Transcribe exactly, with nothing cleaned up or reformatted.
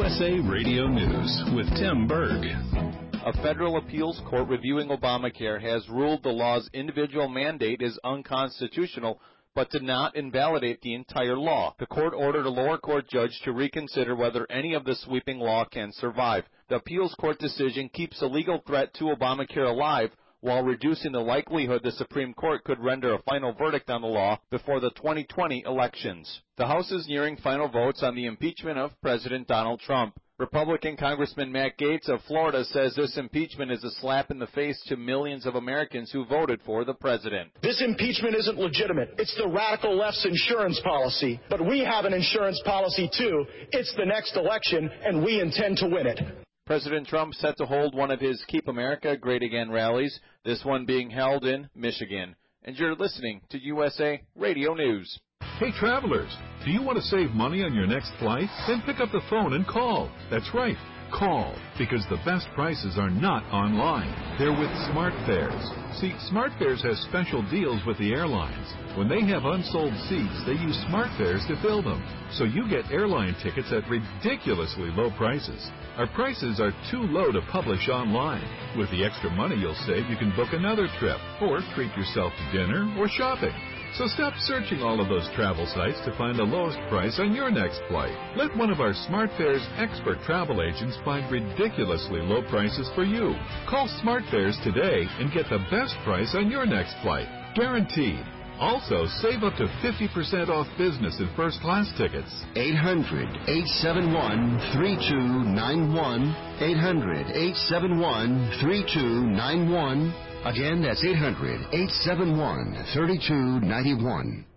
U S A Radio News with Tim Berg. A federal appeals court reviewing Obamacare has ruled the law's individual mandate is unconstitutional, but did not invalidate the entire law. The court ordered a lower court judge to reconsider whether any of the sweeping law can survive. The appeals court decision keeps a legal threat to Obamacare alive, while reducing the likelihood the Supreme Court could render a final verdict on the law before the twenty twenty elections. The House is nearing final votes on the impeachment of President Donald Trump. Republican Congressman Matt Gaetz of Florida says this impeachment is a slap in the face to millions of Americans who voted for the president. This impeachment isn't legitimate. It's the radical left's insurance policy. But we have an insurance policy, too. It's the next election, and we intend to win it. President Trump set to hold one of his Keep America Great Again rallies, this one being held in Michigan. And you're listening to U S A Radio News. Hey, travelers, do you want to save money on your next flight? Then pick up the phone and call. That's right, call, because the best prices are not online. They're with SmartFares. See, SmartFares has special deals with the airlines. When they have unsold seats, they use SmartFares to fill them. So you get airline tickets at ridiculously low prices. Our prices are too low to publish online. With the extra money you'll save, you can book another trip or treat yourself to dinner or shopping. So stop searching all of those travel sites to find the lowest price on your next flight. Let one of our SmartFares expert travel agents find ridiculously low prices for you. Call SmartFares today and get the best price on your next flight. Guaranteed. Also, save up to fifty percent off business and first class tickets. eight hundred, eight seven one, three two nine one. eight hundred, eight seven one, three two nine one. Again, that's eight hundred, eight seven one, three two nine one.